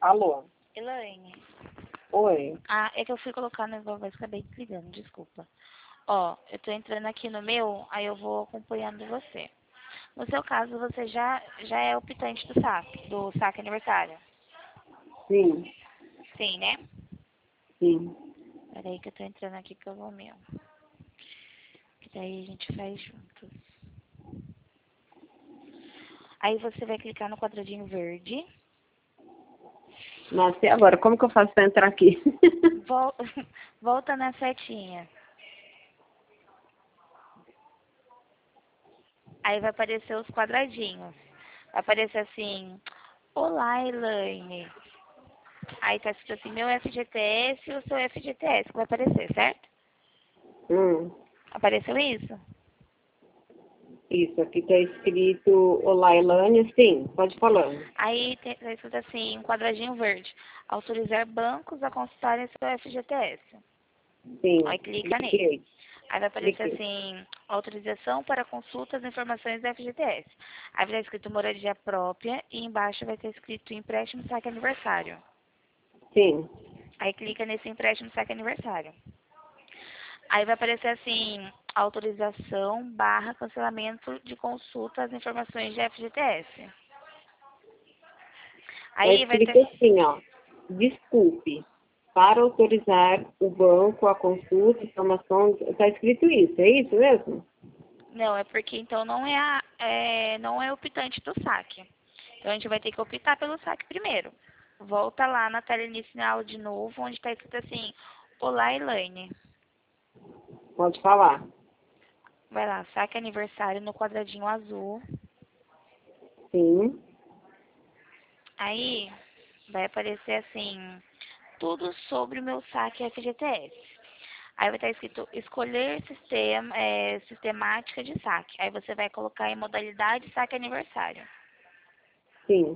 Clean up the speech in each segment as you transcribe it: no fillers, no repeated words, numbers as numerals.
Alô? Elaine. Oi. Ah, é que eu fui colocar no negócio, mas acabei desligando, desculpa. Ó, eu tô entrando aqui no meu, aí eu vou acompanhando você. No seu caso, você já é optante do saque aniversário. Sim, Sim, né? sim. Peraí que eu tô entrando aqui pelo meu. Que daí a gente faz juntos. Aí você vai clicar no quadradinho verde. Nossa, e agora? Como que eu faço pra entrar aqui? Vol Volta na setinha. Aí vai aparecer os quadradinhos. Vai aparecer assim, olá, Elaine. Aí tá escrito assim, meu FGTS e o seu FGTS, que vai aparecer, certo? Hum, Apareceu isso? isso, aqui tá escrito Olá, Elânia. Sim, pode falar. Aí tá escrito assim, um quadradinho verde. Autorizar bancos a consultarem seu FGTS. Sim, Aí clica nele. cliquei, Aí vai aparecer cliquei. assim, autorização para consulta das informações do FGTS. Aí vai estar escrito moradia própria e embaixo vai ter escrito empréstimo saque aniversário. Sim, Aí clica nesse empréstimo saque aniversário. Aí vai aparecer assim, autorização barra cancelamento de consulta às informações de FGTS. tá Aí vai ter... escrito assim, ó. Desculpe, para autorizar o banco a consulta, informação, tá escrito isso, é isso mesmo? Não, é porque então não é optante do saque. Então a gente vai ter que optar pelo saque primeiro. Volta lá na tela inicial de novo, onde está escrito assim, olá, Elaine. Pode falar. Vai lá, saque aniversário no quadradinho azul. Sim, Aí vai aparecer assim, tudo sobre o meu saque FGTS. Aí vai estar escrito escolher sistemática de saque. Aí você vai colocar em modalidade saque aniversário. sim,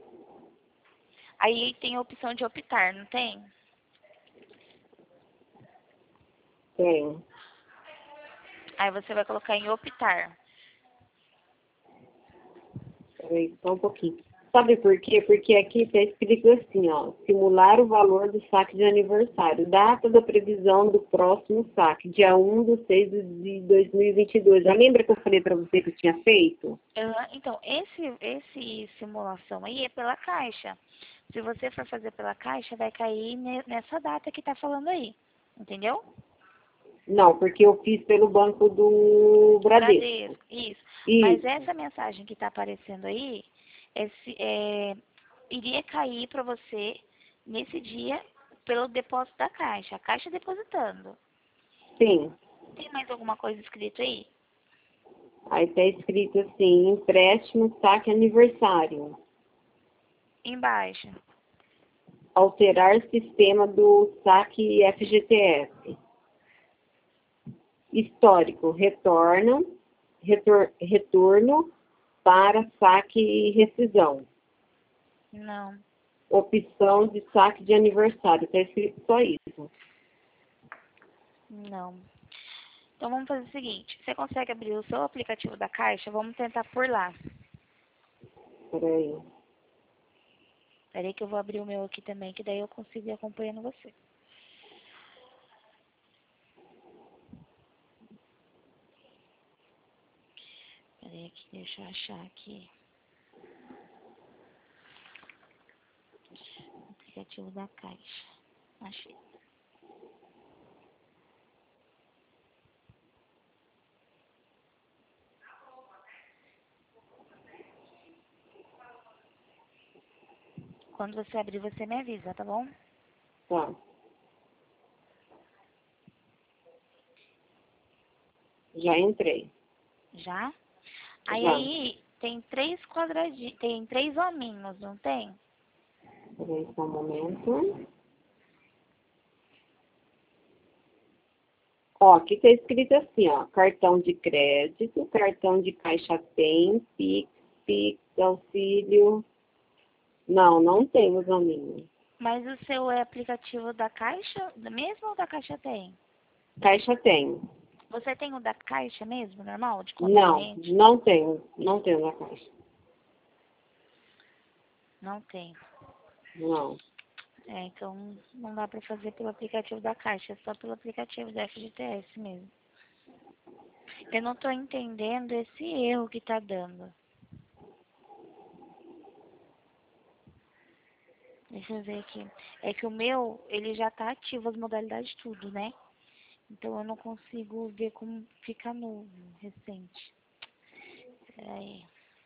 Aí tem a opção de optar, não tem? tem. Aí você vai colocar em optar. Peraí, só um pouquinho. Sabe por quê? Porque aqui está escrito assim, ó, simular o valor do saque de aniversário, data da previsão do próximo saque, dia 1/6/2022. Já lembra que eu falei para você que eu tinha feito? Então, esse simulação aí é pela Caixa. Se você for fazer pela Caixa, vai cair nessa data que tá falando aí. Entendeu? Não, porque eu fiz pelo banco do Bradesco. Bradesco, isso. Mas Isso, essa mensagem que tá aparecendo aí, iria cair para você nesse dia pelo depósito da Caixa. A Caixa depositando. sim. Tem mais alguma coisa escrito aí? Aí está escrito assim, empréstimo, saque aniversário. Embaixo. Alterar sistema do saque FGTS. Histórico, retorno para saque e rescisão. Não, Opção de saque de aniversário. Está escrito só isso. não. Então vamos fazer o seguinte, você consegue abrir o seu aplicativo da Caixa? Vamos tentar por lá. Peraí. Peraí que eu vou abrir o meu aqui também, que daí eu consigo ir acompanhando você. Peraí aqui, deixa eu achar aqui. Aplicativo da Caixa. Achei. Quando você abrir, você me avisa, tá bom? Tá. Já entrei. Já? Já. Aí tem três quadradinhos, tem três hominhos, não tem? Peraí só um momento. Ó, aqui está escrito assim, ó. Cartão de crédito, cartão de caixa tem, Pix, auxílio. Não, não temos nominho. Mas o seu é aplicativo da Caixa mesmo ou da Caixa tem? Caixa tem. Você tem o da Caixa mesmo, normal, de conta Não, corrente? não tenho. Não tenho na caixa. Não tem. Não. Então não dá pra fazer pelo aplicativo da Caixa, é só pelo aplicativo da FGTS mesmo. Eu não tô entendendo esse erro que tá dando. Deixa eu ver aqui. É que o meu, ele já tá ativo as modalidades tudo, né? Então eu não consigo ver como fica novo, recente. Peraí.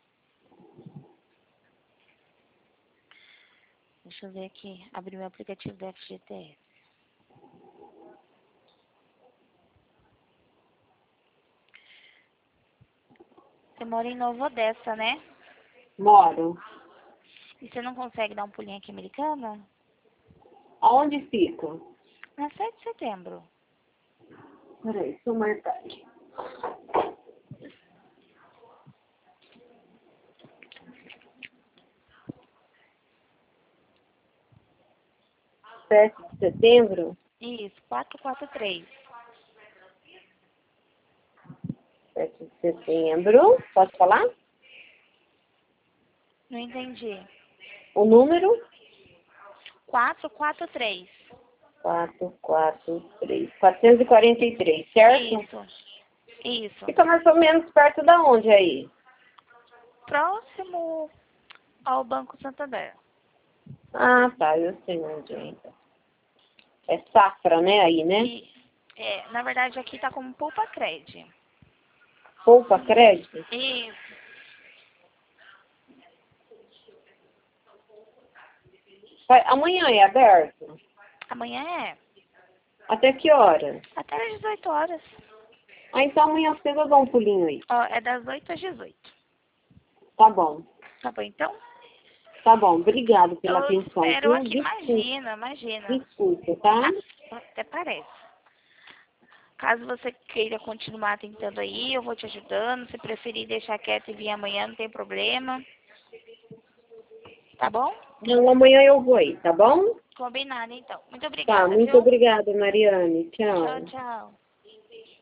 Deixa eu ver aqui. Abrir meu aplicativo da FGTS. Você mora em Nova Odessa, né? Moro. E você não consegue dar um pulinho aqui em Americana? Aonde fica? Na 7 de setembro. Peraí, deixa eu marcar aqui. Sete de setembro? Isso, 443. 7 de setembro. Posso falar? Não entendi. O número? 443. 443. 443, certo? Isso. Isso. Fica mais ou menos perto da onde aí? Próximo ao Banco Santander. Ah, tá. Eu sei onde é, então. É Safra, né? Aí, né? Na verdade, aqui tá como Poupa Cred. Poupa Crédito? Isso. Amanhã é aberto? Amanhã é. Até que hora? Até às 18 horas. Ah, então amanhã cedo eu dou um pulinho aí. Ó, é das 8 às 18. Tá bom. Tá bom, então? Tá bom. Obrigado pela Eu atenção, espero viu? aqui. Imagina. Desculpa, tá? Até parece. Caso você queira continuar tentando aí, eu vou te ajudando. Se preferir deixar quieto e vir amanhã, não tem problema. Tá bom? Não, amanhã eu vou aí, tá bom? Combinado, então. Muito Tá, obrigada, muito viu? obrigada, Mariane. Tchau, Tchau. tchau.